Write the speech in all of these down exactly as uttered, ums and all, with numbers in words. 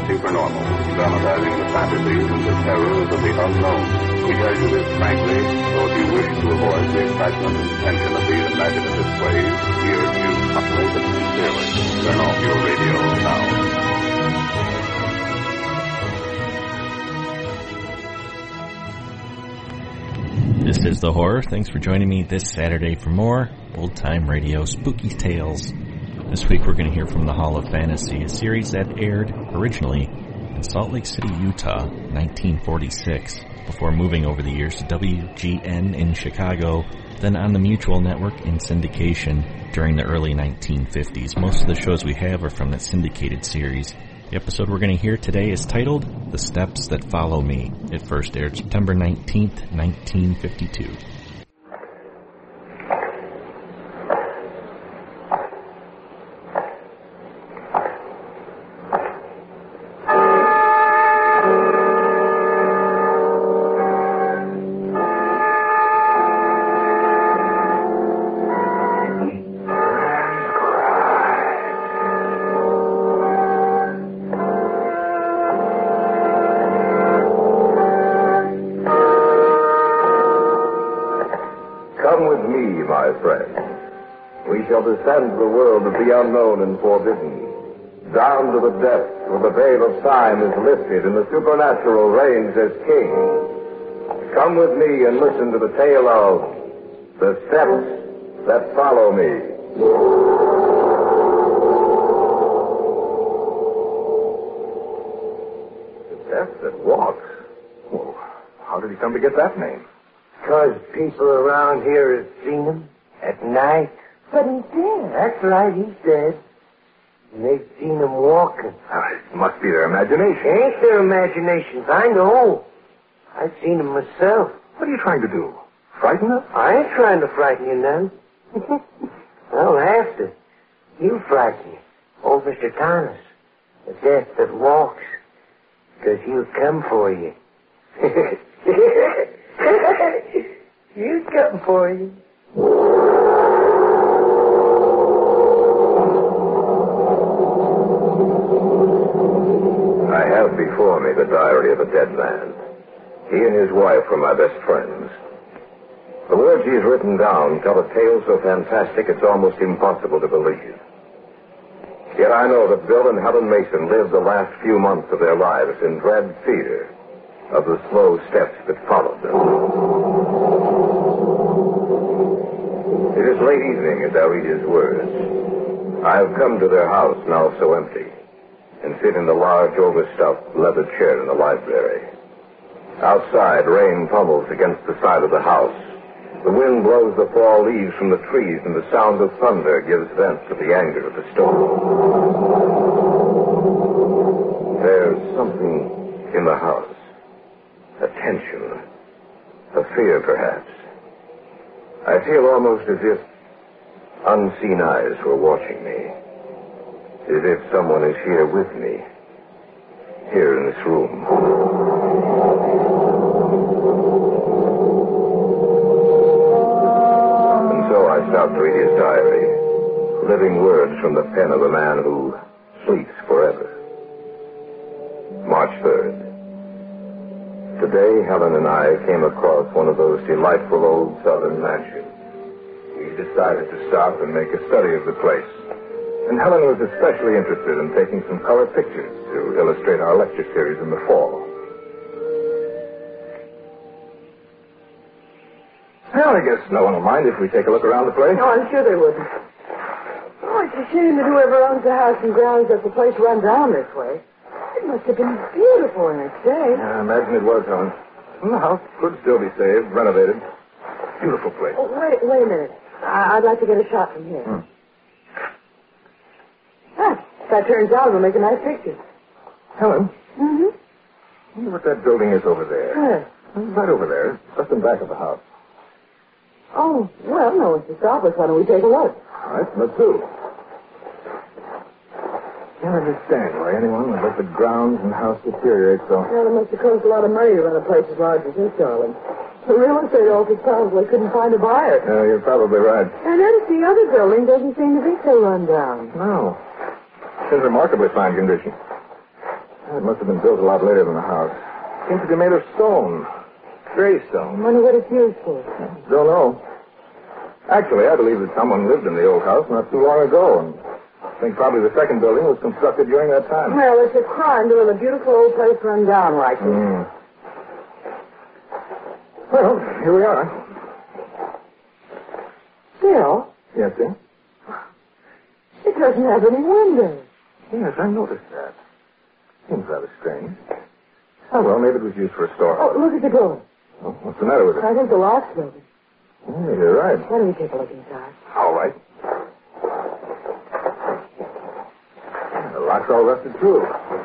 supernormal, dramatizing the fantasies and the terrors of the unknown. We tell you this frankly, so if you wish to avoid the excitement and tension of these imaginative plays, we urge you humbly but sincerely, turn off your radio now. This is The Horror. Thanks for joining me this Saturday for more old-time radio spooky tales. This week we're going to hear from the Hall of Fantasy, a series that aired originally in Salt Lake City, Utah, nineteen forty-six, before moving over the years to W G N in Chicago, then on the Mutual Network in syndication during the early nineteen fifties. Most of the shows we have are from that syndicated series. The episode we're going to hear today is titled The Steps That Follow Me. It first aired September nineteenth, nineteen fifty-two. Descend to the world of the unknown and forbidden, down to the depths where the veil of time is lifted and the supernatural reigns as king. Come with me and listen to the tale of The Steps That Follow Me. The Steps That Walks? Well, how did he come to get that name? Because people around here have seen him at night. But he's dead. That's right, he's dead. And they've seen him walking. Uh, it must be their imagination. Ain't their imaginations, I know. I've seen him myself. What are you trying to do? Frighten us? I ain't trying to frighten you none. I don't have to. You frighten you. Old Mister Thomas. The death that walks. Because he'll come for you. He'll come for you. I have before me the diary of a dead man. He and his wife were my best friends. The words he's written down tell a tale so fantastic it's almost impossible to believe. Yet I know that Bill and Helen Mason lived the last few months of their lives in dread fear of the slow steps that followed them. It is late evening as I read his words. I have come to their house, now so empty, and sit in the large, overstuffed leather chair in the library. Outside, rain pummels against the side of the house. The wind blows the fall leaves from the trees, and the sound of thunder gives vent to the anger of the storm. There's something in the house. A tension. A fear, perhaps. I feel almost as if unseen eyes were watching me. As if someone is here with me. Here in this room. And so I stopped to read his diary. Living words from the pen of a man who sleeps forever. March third. Today, Helen and I came across one of those delightful old southern mansions. We decided to stop and make a study of the place. And Helen was especially interested in taking some color pictures to illustrate our lecture series in the fall. Well, I guess no one will mind if we take a look around the place. No, I'm sure they wouldn't. Oh, it's a shame that whoever owns the house and grounds let the place run down this way. It must have been beautiful in its day. Yeah, I imagine it was, Helen. And the house could still be saved, renovated. Beautiful place. Oh, wait, wait a minute. I- I'd like to get a shot from here. Hmm. Ah, if that turns out, we'll make a nice picture. Helen, Mm-hmm. I wonder what that building is over there. Where? Right over there, just in back of the house. Oh, well, no one's to stop us. Why don't we take a look? All right, let's do. Can't understand why anyone would let the grounds and house deteriorate so. Well, it must have cost a lot of money to run a place as large as this, darling. The real estate office probably couldn't find a buyer. Yeah, you're probably right. And notice the other building doesn't seem to be so run down. No. It's in remarkably fine condition. It must have been built a lot later than the house. Seems to be made of stone. Gray I stone. wonder what it's used for. Don't know. Actually, I believe that someone lived in the old house not too long ago, and I think probably the second building was constructed during that time. Well, it's a crime to let a beautiful old place run down like this. Mm. Well, here we are. Bill, Yes, sir? it doesn't have any windows. Yes, I noticed that. Seems rather strange. Oh, well, maybe it was used for a store. Oh, look at the door. Oh, what's the matter with it? I think the lock's broken. Yeah, you're right. Why don't we take a look inside? All right. The lock's all rusted through.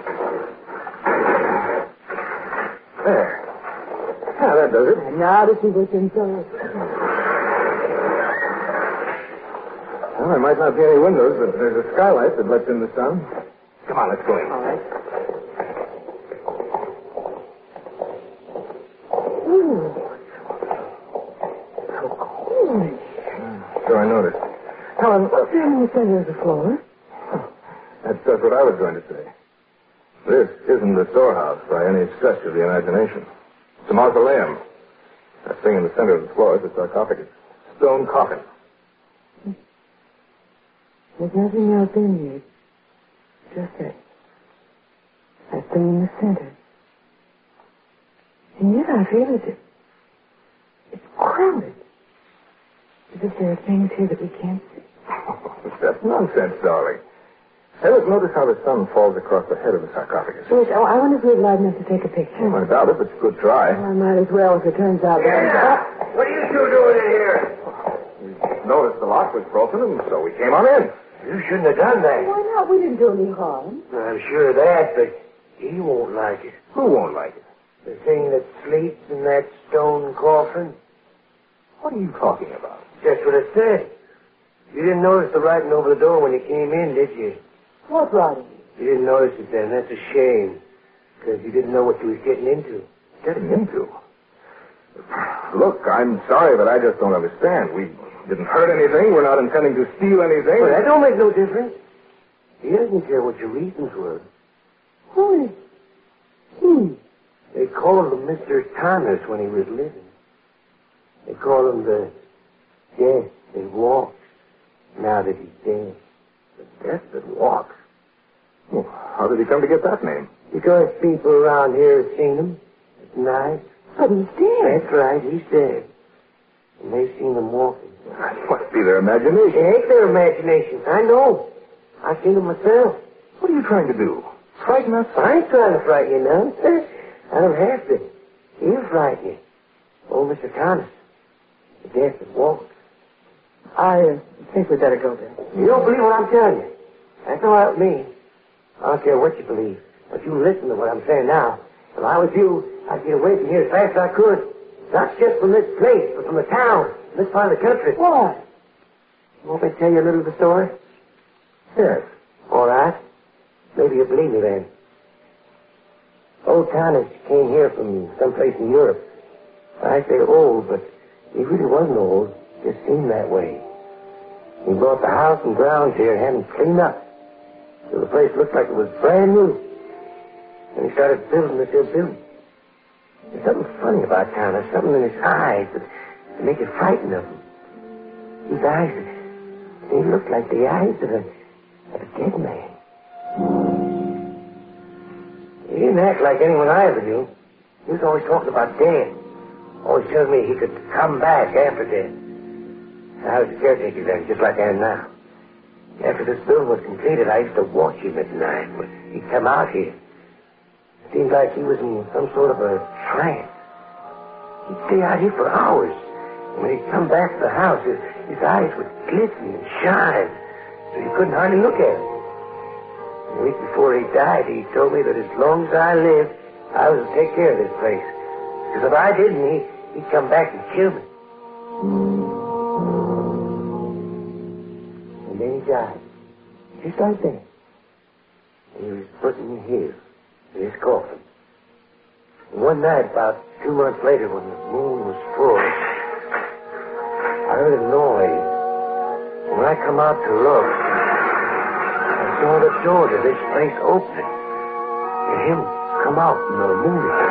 There. Yeah, that does it. And now to see what's inside. Well, there might not be any windows, but there's a skylight that lets in the sun. Come on, let's go in. All right. Ooh. So cool. Sure, I noticed. Helen, what's there in the center of the floor? That's just what I was going to say. This isn't the storehouse by any stretch of the imagination. It's a mausoleum. That thing in the center of the floor is a sarcophagus. Stone coffin. There's nothing else in here. Just that. That thing in the center. And yet I feel as if it's crowded. As if there are things here that we can't see. That's nonsense, darling. Hey, look, notice how the sun falls across the head of the sarcophagus. Yes, oh, I wonder if we'd like enough to take a picture. I doubt it, but it's a good try. Well, I might as well if it turns out that... Yeah. What are you two doing in here? We noticed the lock was broken, and so we came on in. You shouldn't have done that. Why not? We didn't do any harm. I'm sure of that, but he won't like it. Who won't like it? The thing that sleeps in that stone coffin. What are you talking about? Just what it said. You didn't notice the writing over the door when you came in, did you? What writing? You didn't notice it then. That's a shame. Because you didn't know what you was getting into. Getting into? Look, I'm sorry, but I just don't understand. We didn't hurt anything. We're not intending to steal anything. Well, that don't make no difference. He doesn't care what your reasons were. Who is he? They called him Mister Thomas when he was living. They called him the Death that Walks, now that he's dead. The Death that Walks? Well, how did he come to get that name? Because people around here have seen him at night. But he's dead. That's right, he's dead. And they've seen him walking. That must be their imagination. It ain't their imagination. I know. I've seen him myself. What are you trying to do? Frighten us? I ain't trying to frighten you now. I don't have to. He'll frighten you. Old Mister Thomas. The Death that Walks. I uh, think we'd better go then. You don't believe what I'm telling you. That's all right with me. I don't care what you believe. But you listen to what I'm saying now. If I was you, I'd get away from here as fast as I could. Not just from this place, but from the town, this part of the country. Why? You want me to tell you a little of the story? Yes. All right. Maybe you'll believe me then. Old Thomas came here from someplace in Europe. I say old, but he really wasn't old. Just seemed that way. He brought the house and grounds here and had them cleaned up. So the place looked like it was brand new. And he started building this here building. There's something funny about Thomas, something in his eyes that, that make you frightened of him. His eyes, they looked like the eyes of a, of a dead man. He didn't act like anyone I ever knew. He was always talking about death. Always telling me he could come back after death. I was a caretaker then, just like I am now. After this building was completed, I used to watch him at night when he'd come out here. It seemed like he was in some sort of a trance. He'd stay out here for hours. And when he'd come back to the house, his, his eyes would glisten and shine, so you couldn't hardly look at him. A week before he died, he told me that as long as I lived, I was to take care of this place. Because if I didn't, he, he'd come back and kill me. And then he died. Just like that. And he was put in here, in his coffin. And one night, about two months later, when the moon was full, I heard a noise. And when I come out to look, I saw the door to this place open. and him come out in the moonlight.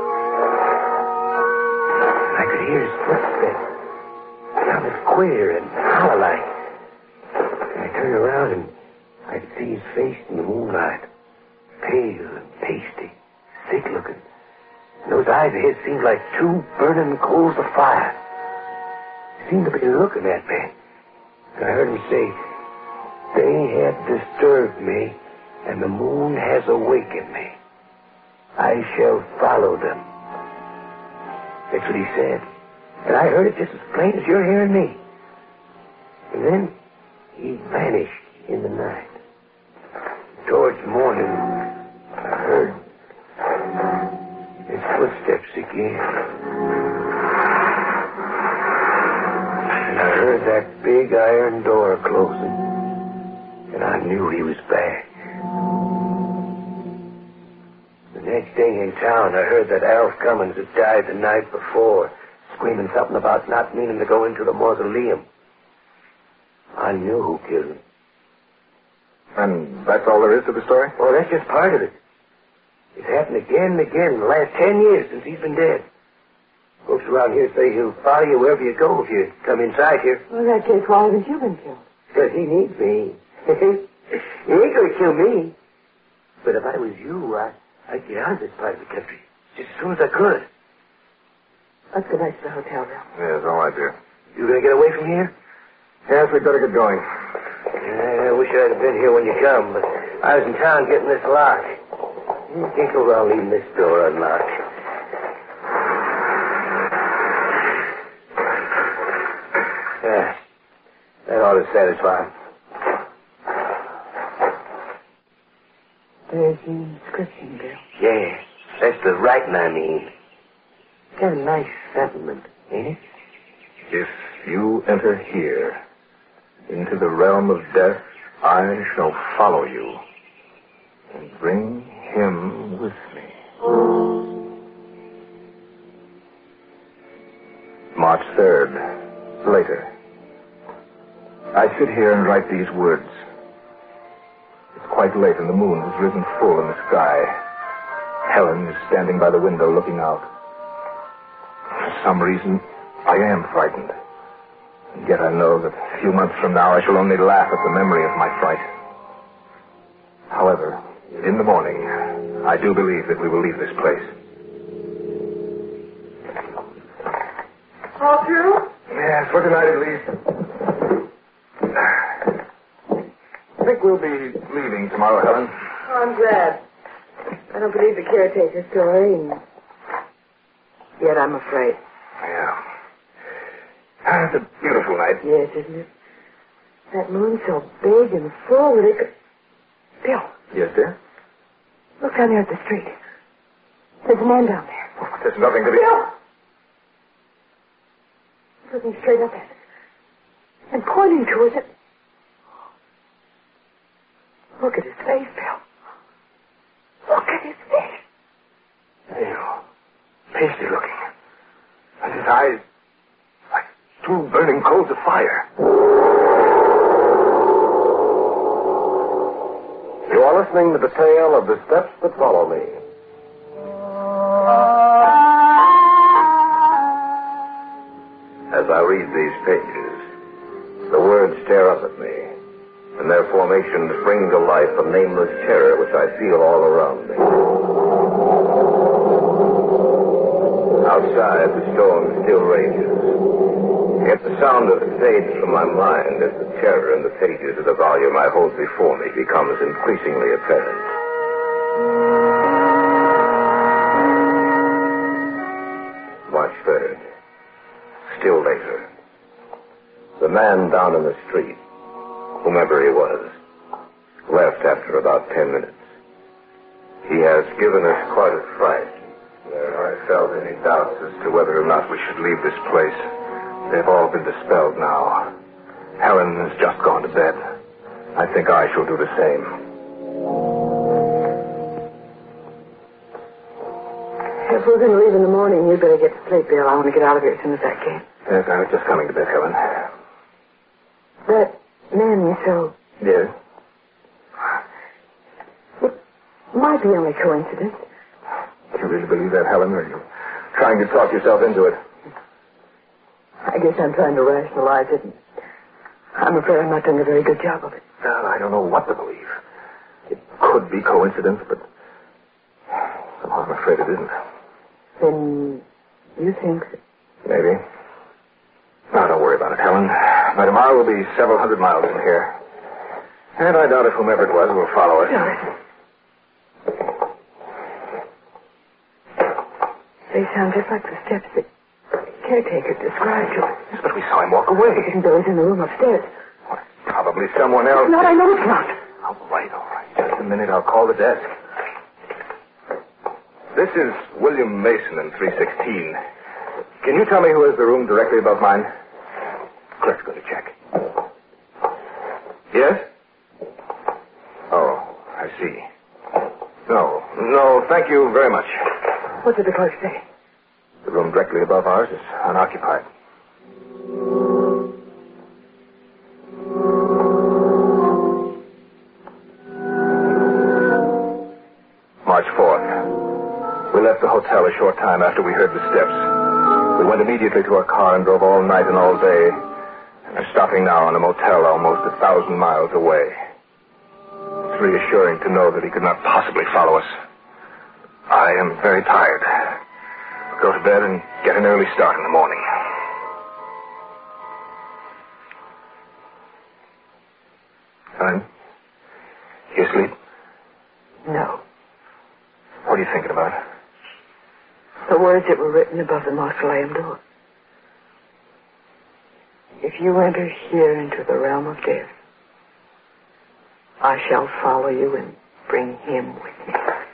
I could hear his footsteps. It sounded queer and hollow-like. And I turned around and I could see his face in the moonlight. Pale and pasty, sick-looking. And those eyes of his seemed like two burning coals of fire. He seemed to be looking at me. And I heard him say, "They have disturbed me, and the moon has awakened me. I shall follow them." That's what he said. And I heard it just as plain as you're hearing me. And then he vanished in the night. Towards morning, I heard his footsteps again. And I heard that big iron door closing. And I knew he was back. The next day in town, I heard that Alf Cummins had died the night before, screaming something about not meaning to go into the mausoleum. I knew who killed him. And that's all there is to the story? Oh, that's just part of it. It's happened again and again in the last ten years since he's been dead. Folks around here say he'll follow you wherever you go if you come inside here. Well, in that case, why haven't you been killed? Because he needs me. He ain't going to kill me. But if I was you, I, I'd get out of this part of the country just as soon as I could. Let's go back to the hotel now. Yes, all right, dear. You going to get away from here? Yes, we'd better get going. I wish I'd have been here when you come, but I was in town getting this lock. You can't go around leaving this door unlocked. Yeah, that ought to satisfy him. There's the inscription, Bill. Yeah, that's the writing I mean. Got a nice sentiment, ain't it? If you enter here, into the realm of death, I shall follow you and bring him with me. March third, later. I sit here and write these words. It's quite late and the moon has risen full in the sky. Helen is standing by the window looking out. For some reason, I am frightened. And yet I know that a few months from now I shall only laugh at the memory of my fright. However, in the morning, I do believe that we will leave this place. All through? Yes, for tonight at least. I think we'll be leaving tomorrow, Helen. Oh, I'm glad. I don't believe the caretaker story, and yet I'm afraid. Yeah. Ah, it's a beautiful night. Yes, isn't it? That moon's so big and full that it could... Bill, Yes, dear? look down there at the street. There's a man down there. Oh, there's nothing to be... Bill! He's looking straight up at us. And pointing towards it. Look at his face, Bill. Look at his face. Pale, pasty looking. And his eyes like two burning coals of fire. You are listening to the tale of The Steps That Follow Me. As I read these pages, the words stare up at me, and their formations bring to life a nameless terror which I feel all around me. Outside, the storm still rages. Yet the sound of it fades from my mind as the terror in the pages of the volume I hold before me becomes increasingly apparent. March third. Still later. The man down in the street, whomever he was, left after about ten minutes. He has given us quite a fright. Where I felt any doubts as to whether or not we should leave this place, they've all been dispelled now. Helen has just gone to bed. I think I shall do the same. If we're going to leave in the morning, you'd better get to sleep, Bill. I want to get out of here as soon as I can. Yes, I was just coming to bed, Helen. That man you saw, Yes? Might be only coincidence. Do you really believe that, Helen, or are you trying to talk yourself into it? I guess I'm trying to rationalize it. I'm afraid I'm not doing a very good job of it. Well, I don't know what to believe. It could be coincidence, but somehow I'm afraid it isn't. Then you think that... Maybe. Now, don't worry about it, Helen. By tomorrow we'll be several hundred miles from here. And I doubt if whomever it was will follow us. Dorothy. They sound just like the steps that caretaker described to us. Yes, but we saw him walk away. Isn't those in the room upstairs? Well, probably someone else. It's not, I know it's not. All right, all right. Just a minute, I'll call the desk. This is William Mason in three sixteen. Can you tell me who has the room directly above mine? Clerk's going to check. Yes? Oh, I see. No, no, thank you very much. What did the clerk say? The room directly above ours is unoccupied. March fourth. We left the hotel a short time after we heard the steps. We went immediately to our car and drove all night and all day. And are stopping now in a motel almost a thousand miles away. It's reassuring to know that he could not possibly follow us. I am very tired. I'll go to bed and get an early start in the morning. Helen, you asleep? No. What are you thinking about? The words that were written above the mausoleum door. If you enter here into the realm of death, I shall follow you and bring him with me.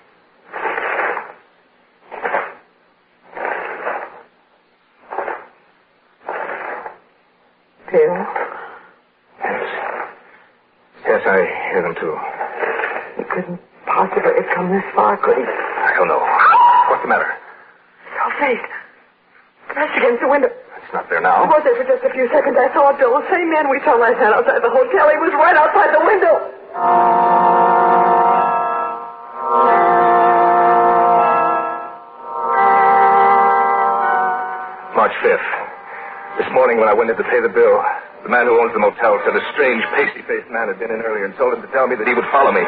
Bill? Yes. Yes, I hear them too. He couldn't possibly have come this far, could he? I don't know. What's the matter? Face. Pressed against the window. It's not there now. It was there for just a few seconds. I saw it, Bill. The same man we saw last night outside the hotel. He was right outside the window. March fifth. This morning when I went in to pay the bill, the man who owns the motel said a strange, pasty-faced man had been in earlier and told him to tell me that he would follow me.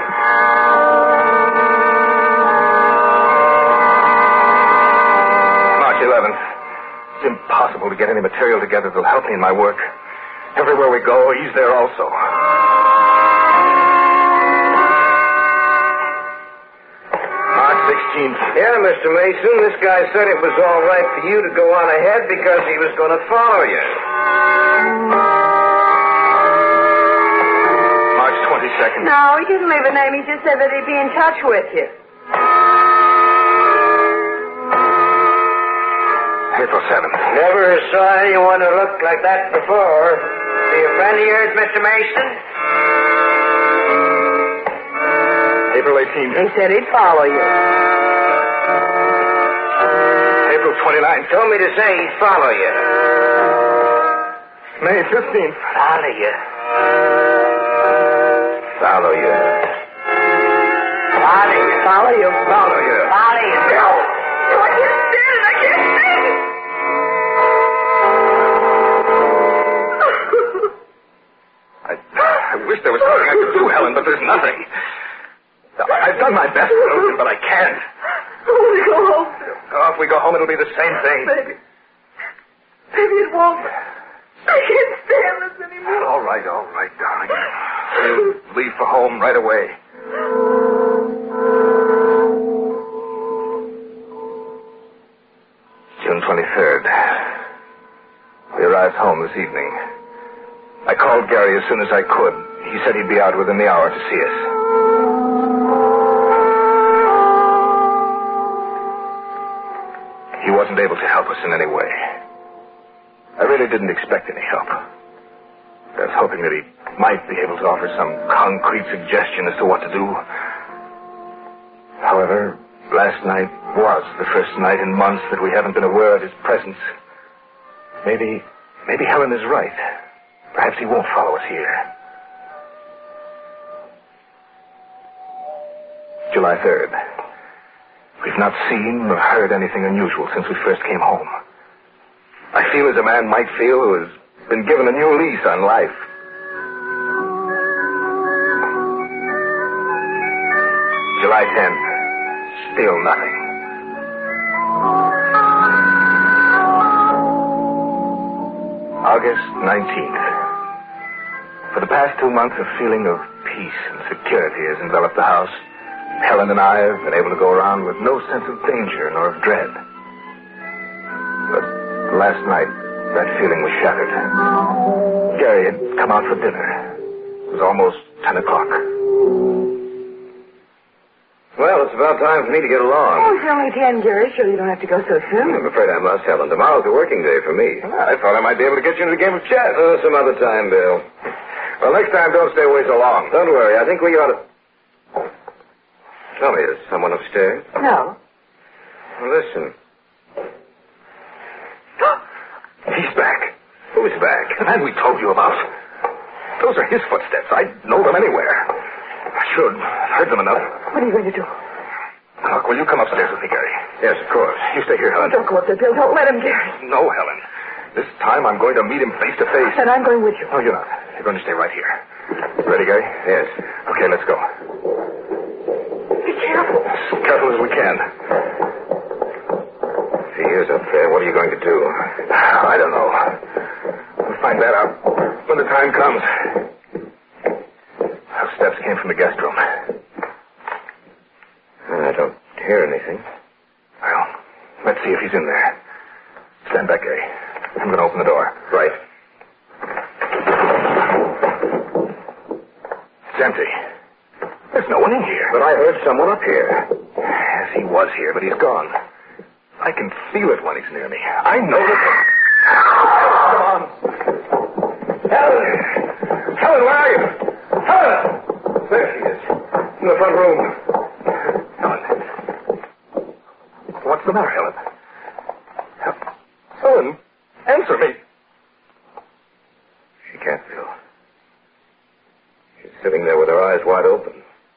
eleventh. It's impossible to get any material together that'll help me in my work. Everywhere we go, he's there also. March sixteenth. Yeah, Mister Mason, this guy said it was all right for you to go on ahead because he was going to follow you. March twenty-second. No, he didn't leave a name. He just said that he'd be in touch with you. April seventh. Never saw anyone who looked like that before. Be a friend of yours, Mister Mason? April eighteenth. He said he'd follow you. April twenty-ninth. Told me to say he'd follow you. May fifteenth. Follow you. Follow you. Follow you. Follow you. Follow you. Follow you. No! No, I can't stand it. I can't stand it. I, I wish there was something I could do, Helen, but there's nothing. I've done my best, Wilson, but I can't. Oh, we go home. Oh, if we go home, it'll be the same thing. Maybe. Maybe it won't. I can't stand this anymore. All right, all right, darling. We'll leave for home right away. June twenty-third. We arrived home this evening. I called Gary as soon as I could. He said he'd be out within the hour to see us. He wasn't able to help us in any way. I really didn't expect any help. I was hoping that he might be able to offer some concrete suggestion as to what to do. However, last night was the first night in months that we haven't been aware of his presence. Maybe, maybe Helen is right. Perhaps he won't follow us here. July third. We've not seen or heard anything unusual since we first came home. I feel as a man might feel who has been given a new lease on life. July tenth. Still nothing. August nineteenth. For the past two months, a feeling of peace and security has enveloped the house. Helen and I have been able to go around with no sense of danger nor of dread. But last night, that feeling was shattered. Gary had come out for dinner. It was almost ten o'clock. Well, it's about time for me to get along. Oh, it's only ten, Gary. Sure you don't have to go so soon. I'm afraid I must, Helen. Tomorrow's a working day for me. I thought I might be able to get you into the game of chess. Oh, some other time, Bill. Well, next time, don't stay away so long. Don't worry. I think we ought to... Tell me, is someone upstairs? No. Well, listen. He's back. Who's back? The man we told you about. Those are his footsteps. I know them anywhere. I should. I've heard them enough. What are you going to do? Look, will you come upstairs with me, Gary? Yes, of course. You stay here, Helen. Don't go up there, Bill. Don't let him, Gary. No, Helen. This time I'm going to meet him face to face. Then I'm going with you. No, you're not. You're going to stay right here. Ready, Gary? Yes. Okay, let's go. Be careful. As careful as we can. If he is up there, what are you going to do? I don't know. We'll find that out when the time comes. Those steps came from the guest room. I don't hear anything. Well, let's see if he's in there. Stand back, Gary. I'm going to open the door. Right. It's empty. There's no one in here. But I heard someone up here. Yes, he was here, but he's gone. I can feel it when he's near me. I know that... Come on. Helen! Helen, where are you? Helen! There she is. In the front room. Helen. What's the matter, Helen? Helen, answer me. She can't feel. She's sitting there with her eyes wide open.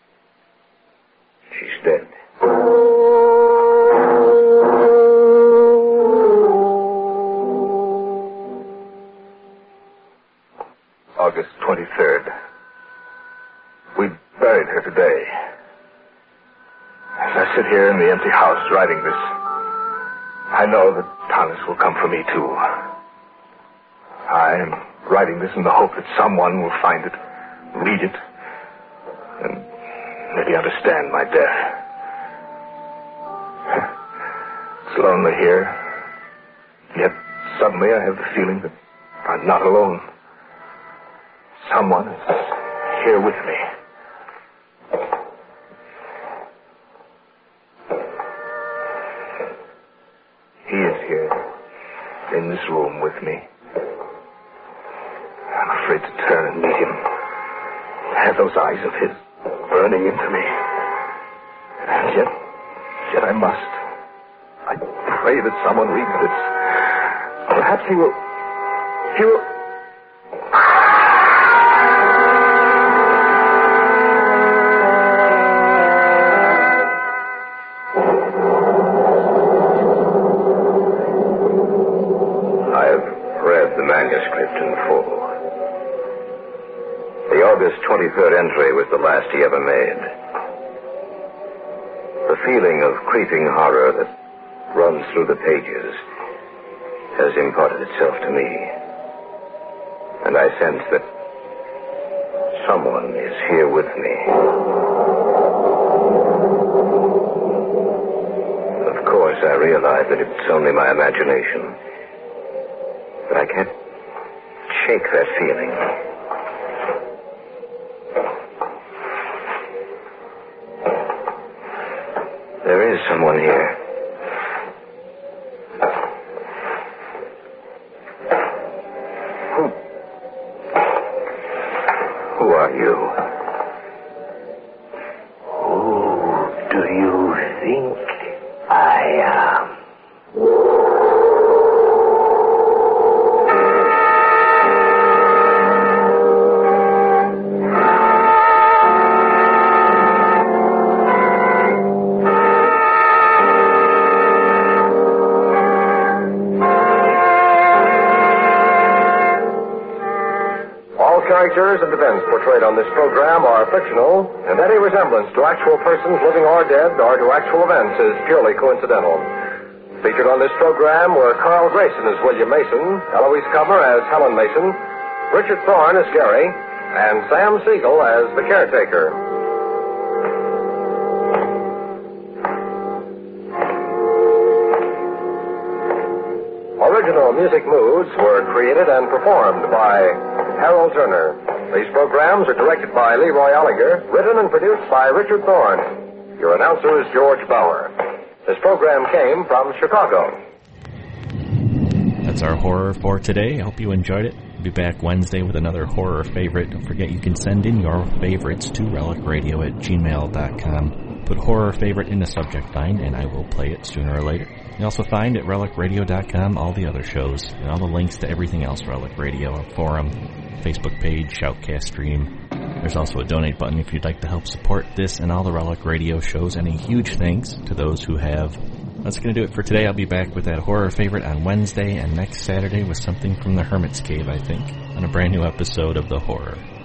She's dead. August twenty-third. We buried her today. As I sit here in the empty house writing this, I know that Thomas will come for me, too. I am writing this in the hope that someone will find it, read it, and maybe understand my death. It's lonely here, yet suddenly I have the feeling that I'm not alone. Someone is here with me. He is here, in this room with me. I'm afraid to turn and meet him. Have those eyes of his burning into me. And yet, yet I must. I pray that someone reads this. Perhaps he will... He will... August twenty-third entry was the last he ever made. The feeling of creeping horror that runs through the pages has imparted itself to me. And I sense that someone is here with me. Of course, I realize that it's only my imagination. But I can't shake that feeling. There is someone here. Who? Who are you? Who do you think I am? characters and events portrayed on this program are fictional, and any resemblance to actual persons living or dead or to actual events is purely coincidental. Featured on this program were Carl Grayson as William Mason, Eloise Comer as Helen Mason, Richard Thorne as Gary, and Sam Siegel as the caretaker. Original music moods were created and performed by Harold Turner. These programs are directed by Leroy Oliger, written and produced by Richard Thorne. Your announcer is George Bauer. This program came from Chicago. That's our horror for today. I hope you enjoyed it. We'll be back Wednesday with another horror favorite. Don't forget you can send in your favorites to relic radio at gmail dot com. Put horror favorite in the subject line and I will play it sooner or later. You also find at relic radio dot com all the other shows and all the links to everything else Relic Radio, a forum, Facebook page, Shoutcast stream. There's also a donate button if you'd like to help support this and all the Relic Radio shows, and a huge thanks to those who have. That's going to do it for today. I'll be back with that horror favorite on Wednesday and next Saturday with something from the Hermit's Cave, I think, on a brand new episode of The Horror.